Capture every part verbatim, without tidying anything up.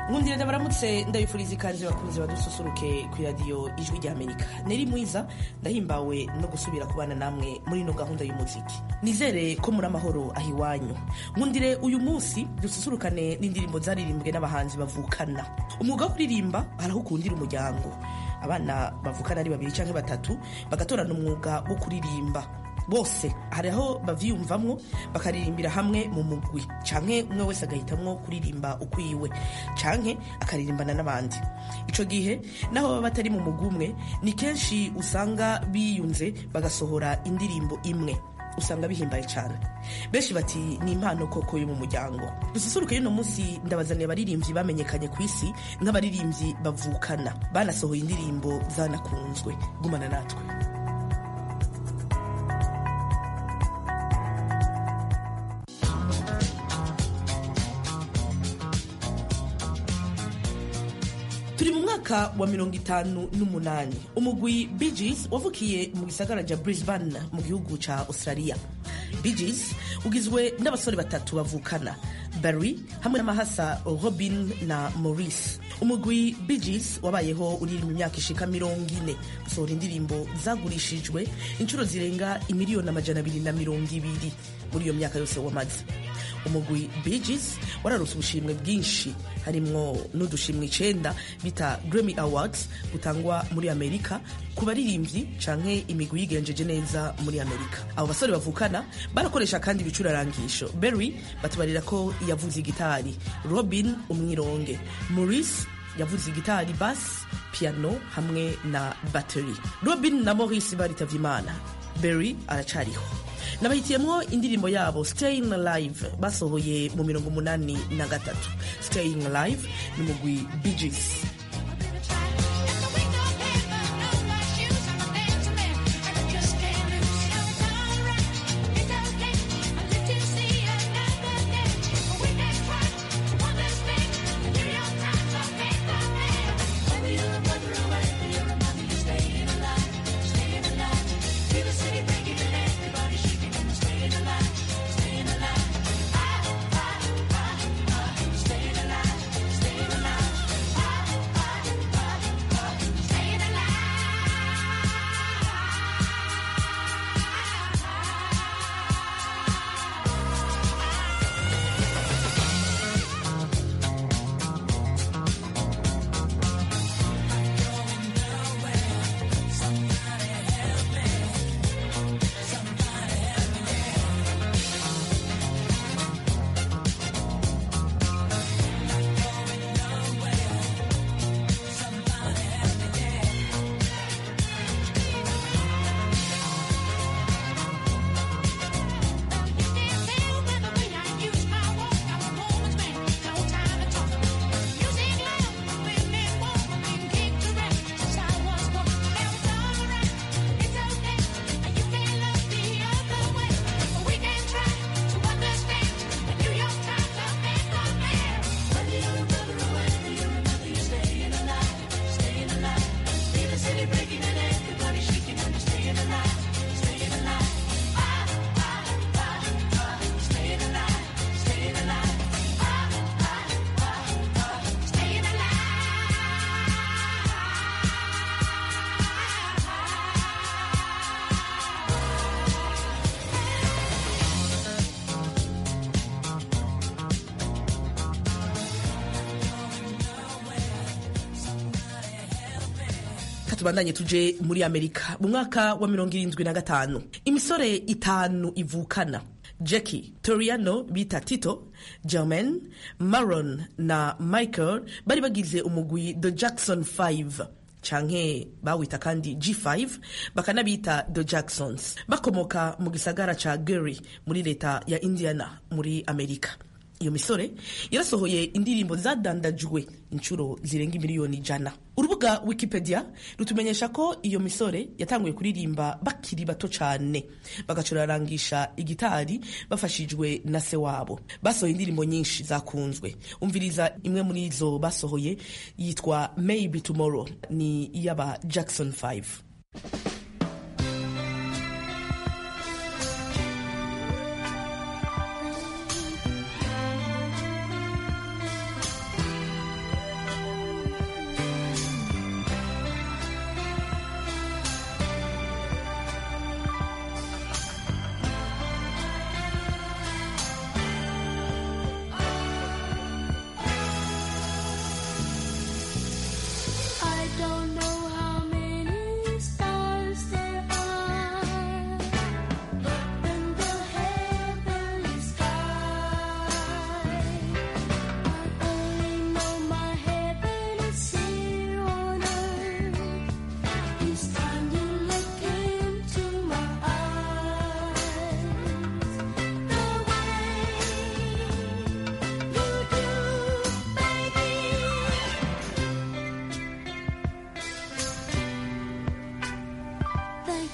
nkundire ndabaramutse ndabifuriza ikaze bakunzi badususuruke ku radio ijwi rya Amerika. Neri mwiza ndahimbawe no gusubira kubana namwe muri no gahunda y'umuziki. Nizere ko muri amahoro ahiwanyu. Nkundire uyu munsi dususurukane n'indirimbo zaririmbwe n'abahanzi bavukana. Umwuga wo kuririmba harahukundira umuryango. Abana bavukana ari babiri canke batatu bagatorana umwuga wo kuririmba. Bose hariho bavyumvamwo bakaririmbira hamwe mu mugwi canke umwe wese agahitamwo kuririmba ukwiwe canke akaririmbana n'abandi. Ico gihe naho baba batari mu mugwi umwe ni kenshi usanga biyunze bagasohora indirimbo imwe, usanga bihimbaye cyane. Benshi bati ni impano koko yo mu muryango. Dususuruke y'uno munsi ndabazaniye abaririmbyi bamenyekanye ku isi nk'abaririmbyi bavukana banasohoye indirimbo zanakunzwe. Gumana natwe. Turi mu mwaka wa mirongo itanu n'umunani. Umugwi Bee Gees wavukiye mu gisagara ja Brisbane mu gihugu ca Australia. Bee Gees ugizwe n'abasore batatu bavukana, Barry hamwe n'amahasa Robin na Maurice. Umugwi Bee Gees wabayeho uri mu myaka ishika mirongo ine, usohora indirimbo zagurishijwe inshuro zirenga imiliyoni amajana abiri na mirongo ibiri muri iyo myaka yose wamaze. Umugwi Bee Gees wararose ubushimwe bwinshi, harimwo n'udushimwe icenda bita Grammy Awards butangwa muri Amerika ku baririmbyi canke imigwi yigenjeje neza muri Amerika. Abo basore bavukana barakoresha kandi ibicurarangisho. Barry batubarira ko yavuze gitari, Robin umwironge, Maurice yavuze gitari, bass, piano hamwe na battery. Robin na Maurice baritavye Imana, Barry aracariho. Nabahitiyemwo indirimbo yabo Staying Alive basohoye mu mirongo umunani na gatatu. Staying Alive ni mugwi Bee Gees. Tubandanye tuje muri Amerika mu mwaka wa mirongo irindwi na gatanu. Imisore itanu ivukana, Jackie, Toriano bita Tito, Jermaine, Maron na Michael bari bagize umugwi The Jackson five canke bawita kandi G five, bakanabita The Jacksons, bakomoka mu gisagara ca Gary muri leta ya Indiana muri Amerika. Iyo misore yarasohoye indirimbo zadandajwe inshuro zirenga imiliyoni jana. Urubuga Wikipedia rutumenyesha ko iyo misore yatanguye kuririmba bakiri bato cane, bagacurarangisha igitari bafashijwe na se wabo. Basohoye indirimbo nyinshi zakunzwe. Umviriza imwe muri izo basohoye yitwa Maybe Tomorrow, ni yaba Jackson five.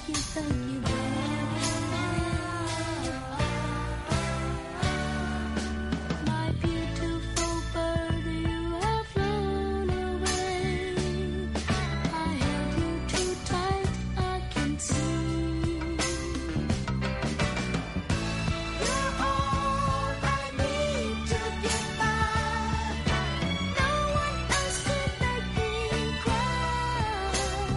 you, thank you, babe. My beautiful bird, you have flown away. I held you too tight, I can see. You're all I need to get by. No one else could make me cry.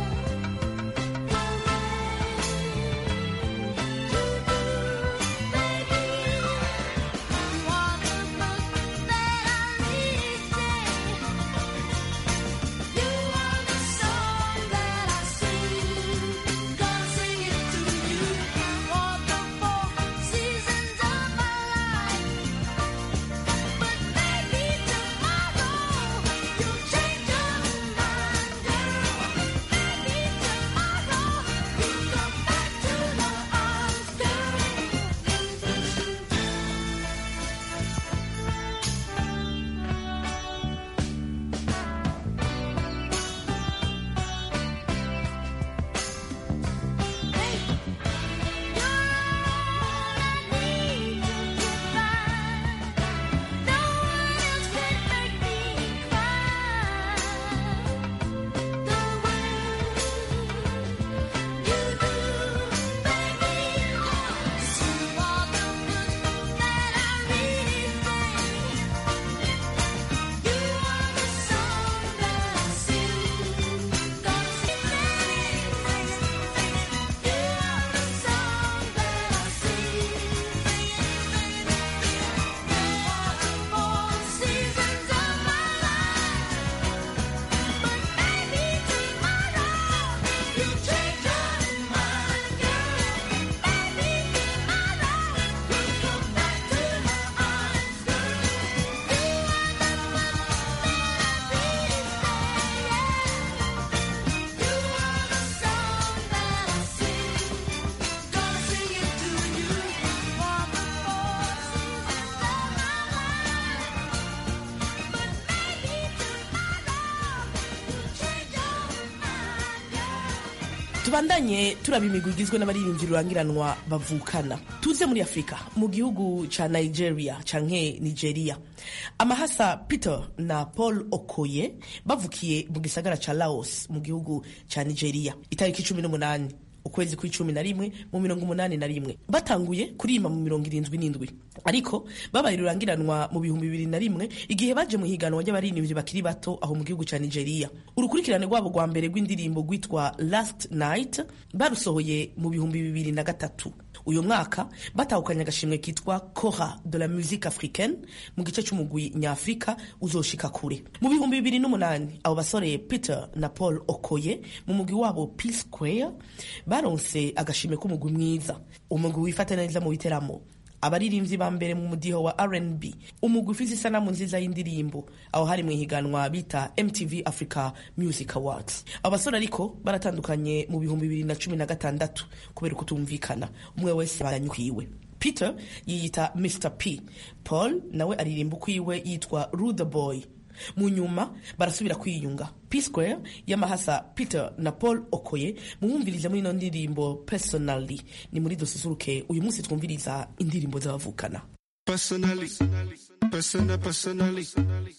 tubandanye turaba imigwi igizwe n'abaririmbyi rurangiranwa bavukana. Tuze muri Afrika mu gihugu ca Nigeria canke Nigeria. Amahasa Peter na Paul Okoye bavukiye mu gisagara ca Laos mu gihugu ca Nigeria itariki cumi n'umunani ukwezi kw'icumi na rimwe mu mirongo umunani na rimwe. Batanguye kurima mu mirongo irindwi n'indwi ariko babaye rurangiranwa mu bihumbi bibiri na rimwe igihe baje mu higanwa ry'abaririmbyi bakiri bato aho mu gihugu ca Nigeria. Urukurikirane rwabo rwa mbere rw'indirimbo rwitwa Last Night barusohoye mu bihumbi bibiri na gatatu. Uyu mwaka batahukanye agashimwe kitwa Cora de la musique africaine mu gice c'umugwi nyafrika uzoshika kure. Mu bihumbi bibiri n'umunani abo basore Peter na Paul Okoye mu mugwi wabo P Square baronse agashimwe k'umugwi mwiza, umugwi wifata neza mu biteramo, abaririmbyi ba mbere mu mudiho wa R and B, umugwi ufise isanamu nziza y'indirimbo aho hari mu higanwa bita M T V Africa Music Awards. Abasore ariko baratandukanye mu bihumbi bibiri na cumi na gatandatu kubera kutumvikana, umwe wese baranyukiwe. Peter yiyita mister P, Paul nawe aririmba kwiwe yitwa Rude Boy. Mu nyuma barasubira kwiyunga. P Square y'amahasa Peter na Paul Okoye muwumviriza muri ino ndirimbo Personally. Ni muri dususuruke uyu munsi twumviriza indirimbo z'abavukana. Personally, persona personally,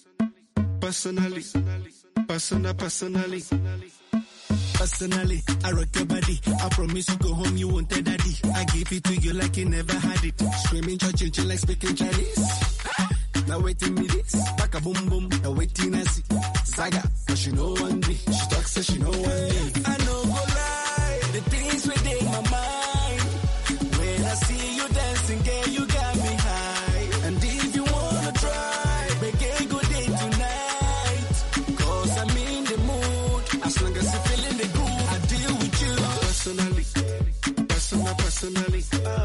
personally, persona personally. Personally, I rock your body. I promise you go home, you won't tell daddy. I give it to you like you never had it. Screaming, churching, like speaking Chinese. Now waiting me this, back a boom boom. Now waiting I see Saga, cause she know one day. She talks so she know one day. I know go lie, the things within my mind. When I see you dancing, girl, you got me high. And if you wanna try, make a good day tonight. Cause I'm in the mood, as long as you're feeling the groove, I deal with you. Personally, personal, personally,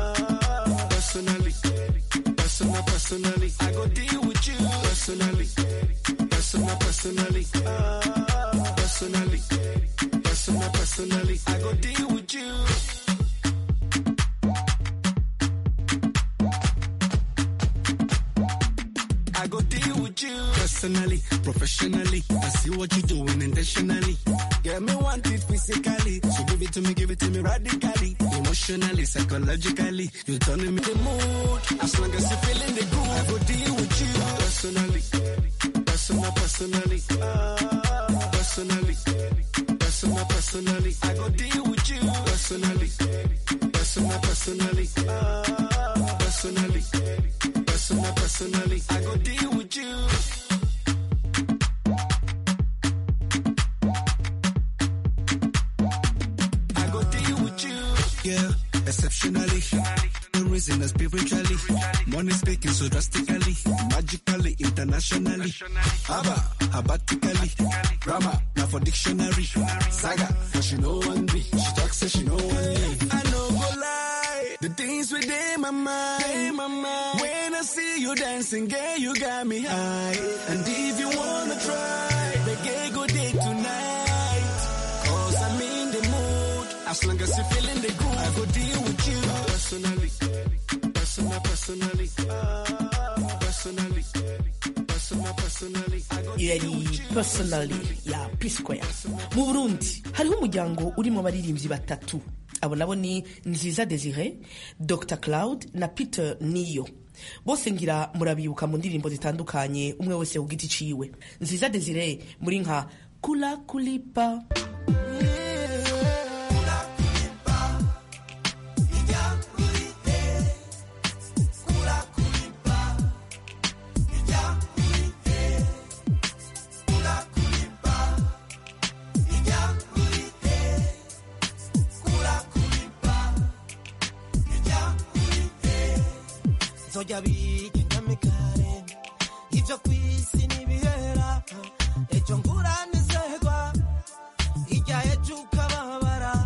uh, personally, personal, personally. I go deal with you. Personally, personal, personally, uh, personally, personal, personally. I go deal with you. I go deal with you. personally, professionally. I see what you're doing intentionally. Get me want it physically, so give it to me, give it to me radically. Emotionally, psychologically, you're turning me the mood. As long as you're feeling the groove, I go deal with you. Personally, personal, personally, personally, personal, personally. I go deal with you. Personally, personal, personally, personally, personal, personally. I go deal with you. I go deal with you. Yeah, exceptionally. The reason is spiritually. Money speaking so drastically, magically, internationally. Abba, abatically. Grammar, now for dictionary. Saga, for she know one B. She talks so she know one live. I know go lie. The things within my mind. my mind. When I see you dancing, girl, you got me high. And if you wanna try, the gay go day tonight. Cause I'm in the mood. As long as you're feeling the groove, I go deal with you. Personally, personal, personally, personally, personal, personally. I go yari personally ya P-Square. Mu Burundi hariho umuryango urimo abaririmbyi batatu. Abo nabo ni Nziza Desire, Doctor Cloud na Peter Niyo. Bose ngira murabibuka mu ndirimbo zitandukanye, umwe wese ku giti ciwe. Nziza Desire muri nka Kula Kulipa, Zoja biki nyamikare ivyo kwisi nibihera ejo ngura nizegwa ijya ejo ukababara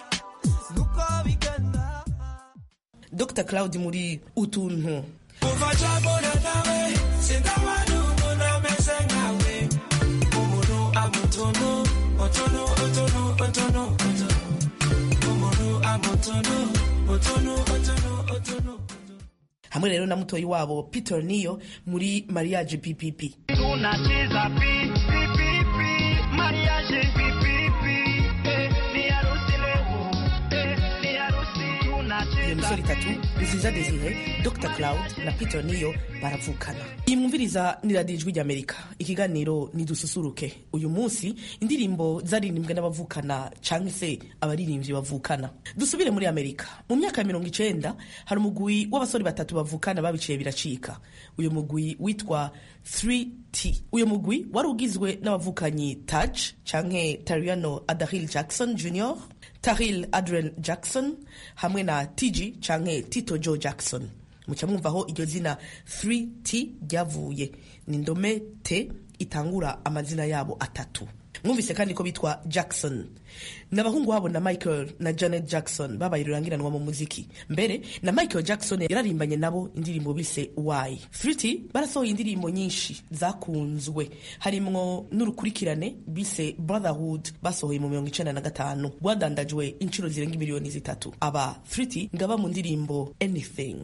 nuko bigenda. Doctor Cloud muri utuntu kuva jabona nawe sindabana umuntu ameze nkawe umuntu amutono otono otono otono otono umuntu amutono otono otono otono. hamwe rero na mutoyi wabo Peter Niyo muri Mariage P P P. Tunacheza pi pi pi pi mariage pi pi pi eh ni harusi leo eh ni harusi Iyo tunacheza misoro itatu Nziza Desire, Doctor Cloud na Peter Niyo baravukana. Iyi mwumviriza ni Radio Ijwi ry'Amerika. Ikiganiro ni dususuruke. Uyu munsi indirimbo zaririmbwe n'abavukana canke se abaririmbyi bavukana. Dusubire muri Amerika. Mu myaka ya mirongo icenda hari umugwi w'abasore batatu bavukana babiciye biracika. Uyu mugwi witwa three T. Uyu mugwi wari ugizwe n'abavukanyi Taj canke Tariano Adahil Jackson Junior, Tahil Adrian Jackson hamwe na T G canke Tito Joe Jackson. Muca mwumvaho iryo zina three T ryavuye, ni ndome T itangura amazina yabo atatu. Mwumvise kandi ko bitwa Jackson. N'abahungu wabo na Michael na Janet Jackson babaye rurangiranwa mu muziki. Mbere na Michael Jackson yararimbanye nabo indirimbo bise Why. three T barasohoye indirimbo nyinshi zakunzwe, harimwo n'urukurikirane bise Brotherhood basohoye mu mirongo icenda na gatanu, rwadandajwe inshuro zirenga miliyoni zitatu. Aba three T ngaba mu ndirimbo Anything.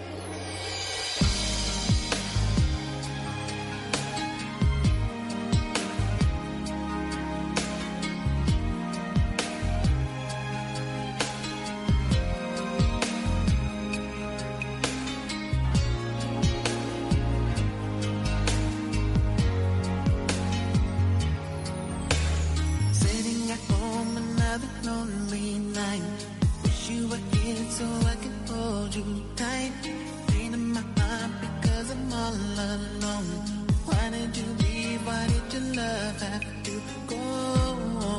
Sitting at home another lonely night. Wish you were here so I could hold you tight. Pain in my heart because I'm all alone. Why did you leave? Why did your love have to go?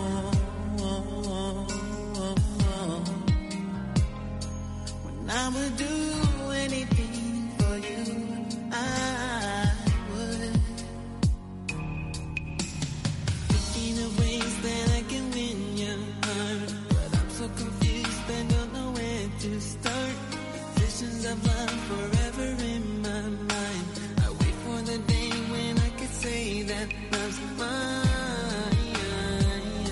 When I would do anything for you, I would. Thinking of ways that I can win your heart, but I'm so confused, I don't know where to start. Visions of love forever in my mind. I wait for the day when I could say that love's mine.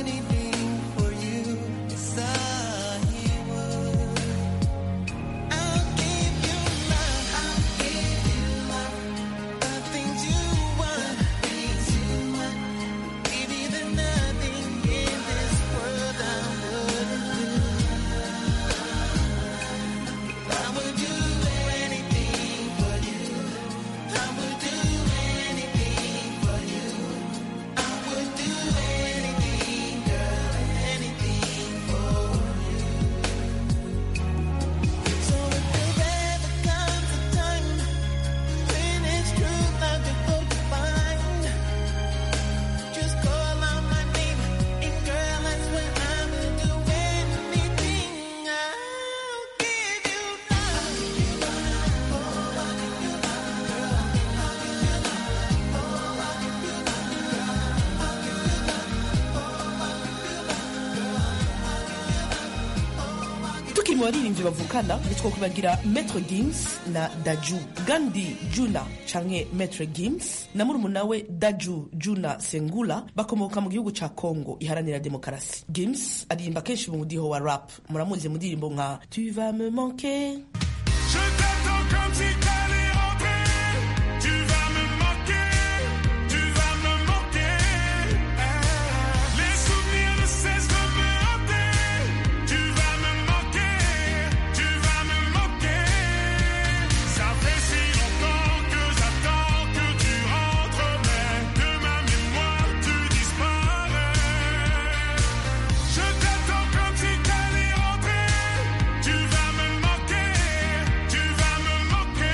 anything for you. Yes, I would. I'll give you love. I'll give you love. The things you want. Things you want. Maybe there's nothing in this world I wouldn't do. I would do anything for you. I would do anything for you. I would do anything, girl, anything for you. So if there ever comes a time when it's true love you're going to find, just call out my name, and girl, I swear I will do anything. I'll give you love. tukiri mu baririmbyi bavukana ntitwokwibagira Maître Gims na Daju. Gandhi Juna canke Maître Gims na murumuna we Daju Juna Sengula bakomoka mu gihugu ca Congo iharanira demokarasi. Gims aririmba kenshi mu mudiho wa rap, muramuzi mu ndirimbo nka Tu vas me manquer. Je t'attends comme si t'allais rentrer. Tu vas me manquer, tu vas me manquer. Les souvenirs ne cessent de me hanter. Tu vas me manquer, tu vas me manquer. Ça fait si longtemps que j'attends que tu rentres, mais de ma mémoire tu disparais. Je t'attends comme si t'allais rentrer. Tu vas me manquer, tu vas me manquer.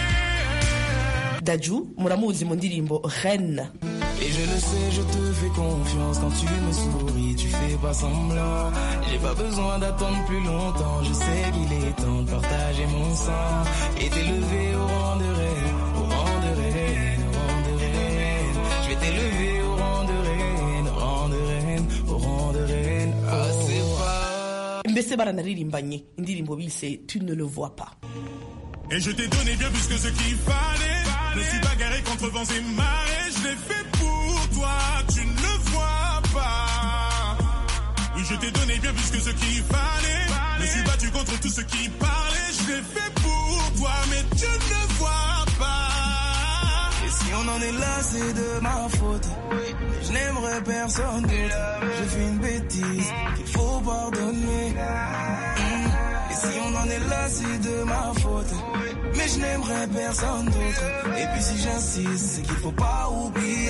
Daju muramuzi mu ndirimbo Reine. Et je le sais, je te fais confiance. Quand tu me souris, tu fais pas semblant. J'ai pas besoin d'attendre plus longtemps. Je sais qu'il est temps de partager mon sang et t'élever au rang de reine, au rang de reine, au rang de reine. Je vais t'élever au rang de reine, au rang de reine, au rang de reine. Ah, c'est pas... Mbese baranaririmbanye indirimbo bise Tu ne le vois pas. Et je t'ai donné bien plus que ce qu'il fallait. Je suis bagarré contre vents et marées. Je l'ai fait pour toi, tu ne le vois pas. Oui, je t'ai donné bien plus que ce qu'il fallait. Je me suis battu contre tout ce qui parlait. Je l'ai fait pour toi, mais tu ne le vois pas. Et si on en est là, c'est de ma faute. Mais je n'aimerais personne d'autre. J'ai fait une bêtise qu'il faut pardonner. Mm. Et si on en est là, c'est de ma faute. Mais je n'aimerais personne d'autre. Et puis si j'insiste, c'est qu'il faut pas oublier.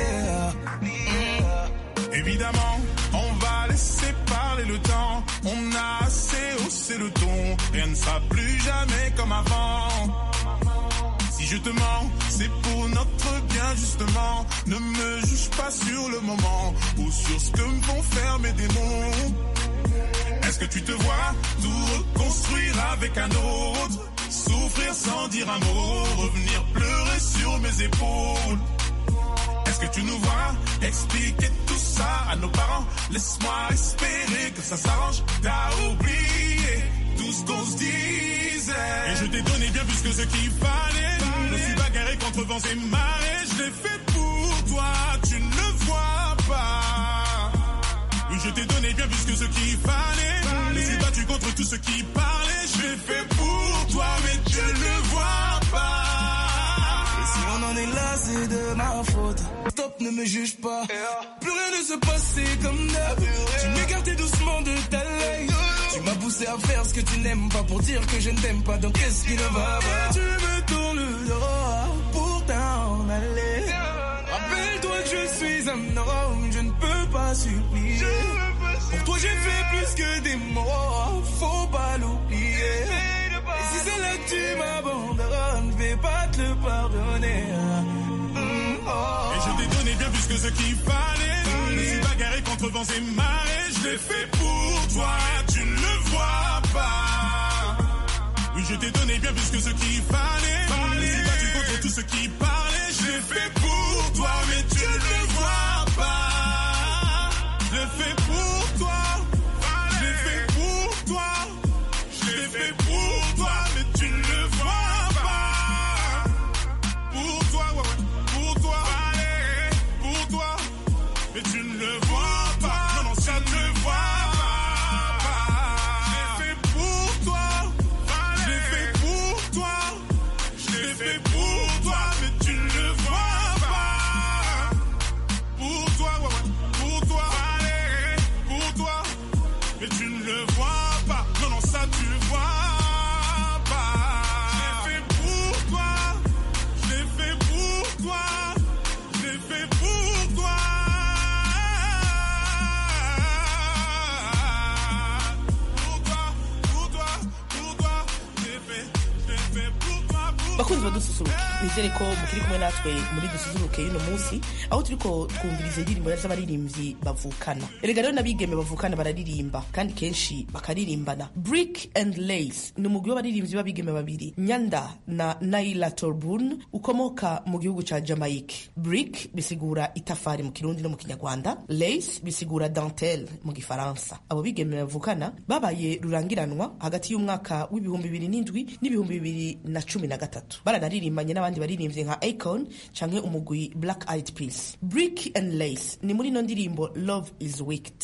Mm. Évidemment, on va laisser parler le temps. On a assez haussé le ton. Rien ne sera plus jamais comme avant. Si je te mens, c'est pour notre bien justement. Ne me juge pas sur le moment ou sur ce que me font faire mes démons. Est-ce que tu te vois tout reconstruire avec un autre? Souffrir sans dire un mot, revenir pleurer sur mes épaules. Est-ce que tu nous vois expliquer tout ça à nos parents? Laisse-moi espérer que ça s'arrange. T'as oublié tout ce qu'on se disait. Et je t'ai donné bien plus que ce qu'il fallait. Je me suis bagarré contre vents et marées. Je l'ai fait pour toi, tu ne le vois pas. Oui, je t'ai donné bien plus que ce qu'il fallait. Je me suis battu contre tout ce qui parlait. Je l'ai fait pour toi, mais tu ne le vois pas. Et si on en est là, c'est de ma faute. Stop, ne me juge pas. Plus rien ne se passait comme d'hab. Tu m'écartais doucement de ta life. Tu m'as poussé à faire ce que tu n'aimes pas pour dire que je ne t'aime pas. Donc qu'est-ce qui ne va pas? Tu me tournes le dos pour t'en aller. Rappelle-toi que je suis un homme, je ne peux pas supplier. Pour toi j'ai fait plus que des mots, faut pas l'oublier. Et si c'est là que tu m'abandonnes, je vais pas te le pardonner. Mm, oh. Et je t'ai donné bien plus que ce qu'il fallait. Je me suis bagarré contre vents et marées. Je l'ai fait pour toi, tu ne le vois pas. Oui, je t'ai donné bien plus que ce qu'il fallait. Je me suis battu contre tout ce qui parlait. Je l'ai fait pour toi, mais tu ne le vois pas. Je l'ai fait pour toi. Je l'ai fait pour toi. Je l'ai fait pour toi, mais tu ne le vois pas. Pour toi, ouais, ouais. Pour toi, allez, pour toi, mais tu ne le vois pas. Non, non, c'est dususuruke. Nizere ko mukiri kumwe natwe muri dususuruke y'uno munsi, aho turiko twumviriza indirimbo z'abaririmbyi bavukana. Erega rero n'abigeme bavukana bararirimba kandi kenshi bakaririmbana. Brick and Lace ni umugwi w'abaririmbyi b'abigeme babiri, Nyanda na Naila Torburn, ukomoka mu gihugu ca Jamaica. Brick bisigura itafari mu Kirundi no mu Kinyarwanda, Lace bisigura dentelle mu Gifaransa. Abo bigeme bavukana babaye rurangiranwa hagati y'umwaka w'ibihumbi bibiri n'indwi n'ibihumbi bibiri na cumi na gatatu. Baranaririmbanye n'abandi baririmbyi nka Akon canke umugwi Black Eyed Peas. Brick and Lace ni muri no ndirimbo Love is Wicked.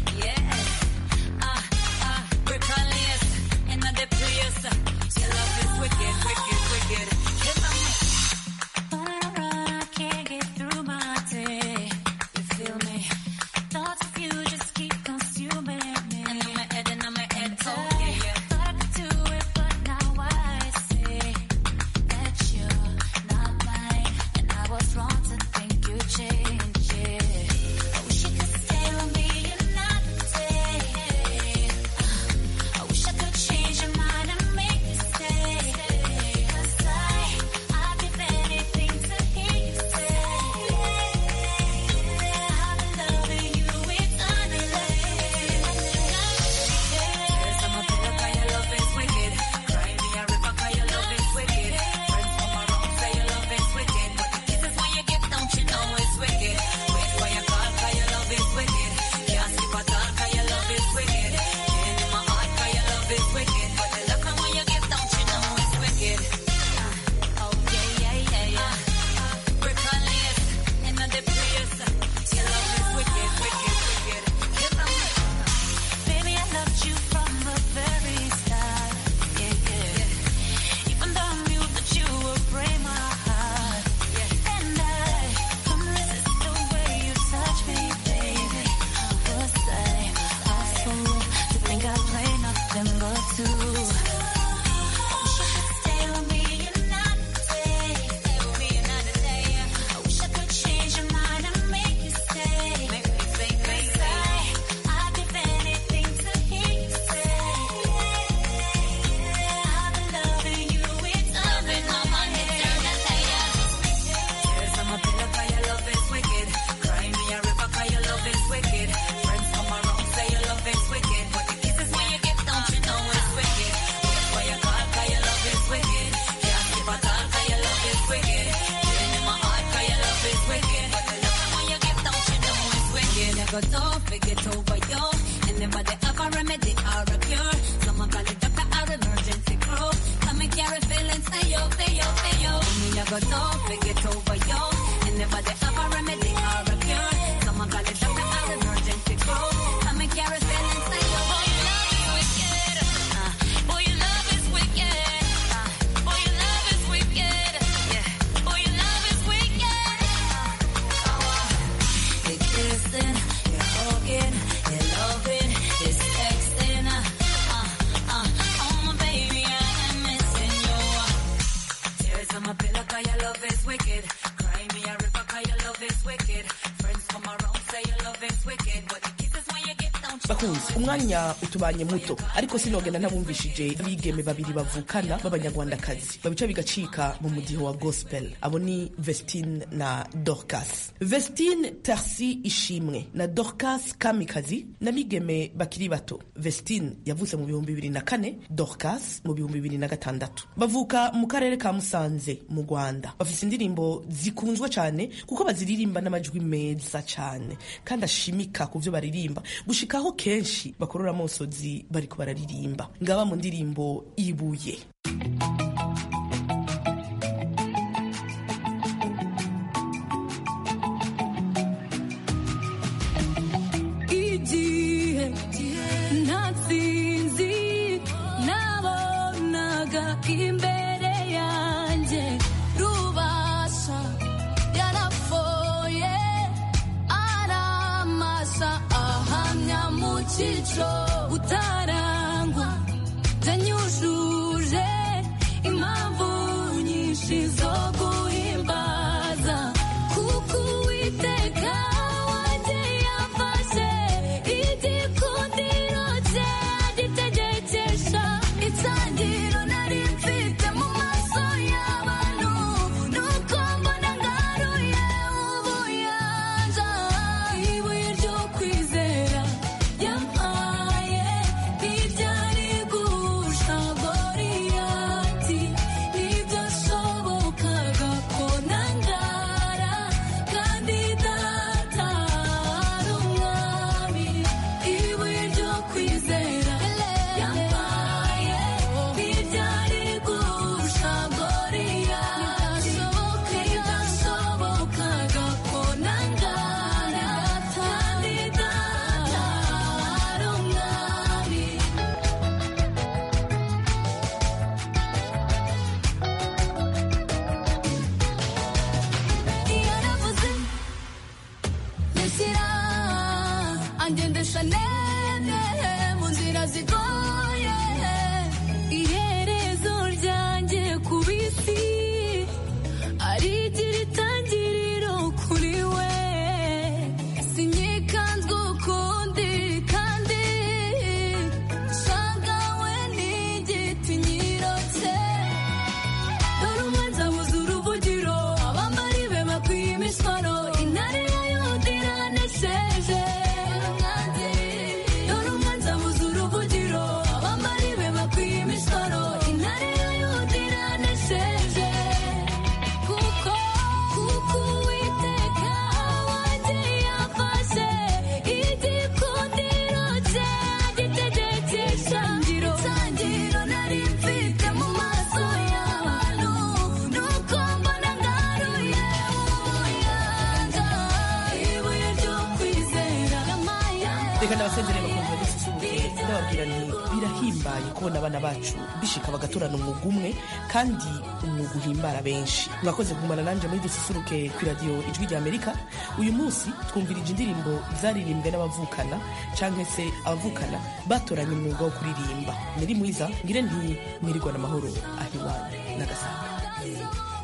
Don't forget over you, and never the ever remedy or a cure. Someone call it doctor or emergency crew. Come and carry feelings, say yo, say yo, say yo. Me never don't forget over you, and never the ever remedy or a cure. Someone call it doctor or emergency crew. Come and carry feelings, say yo. Boy, your love is wicked. Uh, boy, your love is wicked. Uh, boy, your love is wicked. Yeah. Boy, your love is wicked. Uh, oh, uh, you're kissing. You're loving, it's texting, uh, uh, uh, oh my baby, I am missing you. Tears on my pillow, cause your love is wicked. Cry me a river, cause your love is wicked. Friends come around, say your love is wicked. But the kisses when you get down to bakunzi umwanya utubanye muto, ariko sinogenda ntabumvishije abigeme babiri bavukana b'abanyarwandakazi babica bigacika mu mudiho wa gospel. Abo ni Vestine na Dorcas. Vestine Tarsi Ishimwe na Dorcas Kamikazi na bigeme bakiri bato. Vestine yavutse mu bihumbi bibiri na kane, Dorcas mu bihumbi bibiri na gatandatu. Bavuka mu karere ka Musanze mu Rwanda. Bafise indirimbo zikunzwe cyane kuko baziririmba n'amajwi meza cyane kandi ashimika ku byo baririmba gushikaho kenshi bakorora amosozi bariko bararirimba. Ngaba mu ndirimbo Ibuye. Igihe ntatsinzi nabonaga imbere yanjye rubasha yarafoye aramasa ahamya mu cyico utarangwa zanyujuje impamvu nyinshi zo guhimbaza kuko Uwiteka wanjye yafashe igikundiro cye agitegekesha itangiro nari mfite mu maso y'abantu arishyira angendesha nene mu nzira zigoye iherezo ryanjye ku bisi arigira itangiriro kuri we sinyikanzwe ukundi kandi shagawe n'igiti nyirotse dore umwanzi abuze uruvugiro abambari be bakwiye imisoro intare ya yuda iranesheje dore umwanzi abuze uruvugiro abambari be bakwiye imisoro intare ya yuda iranesheje kuko kuko uwiteka wanjye yafashe igikundiro cye agitegekesha itangiriro nari mfite mu maso y'abantu nuko mbona ngaruye ubuyanja ibuye ryo kwizera reka ndabasezere bakumva dususuruke ndababwira nti birahimbaye kubona abana bacu bishika bagatorana umwuga umwe kandi umwuga uhimbara benshi mwakoze kugumana nanje muri dususuruke ku radio ijwi rya Amerika uyu munsi twumvirije indirimbo zaririmbwe n'abavukana canke se abavukana batoranye umwuga wo kuririmba niri mwiza ngire nti mwirigwa n'amahoro ahiwanyu n'agasanga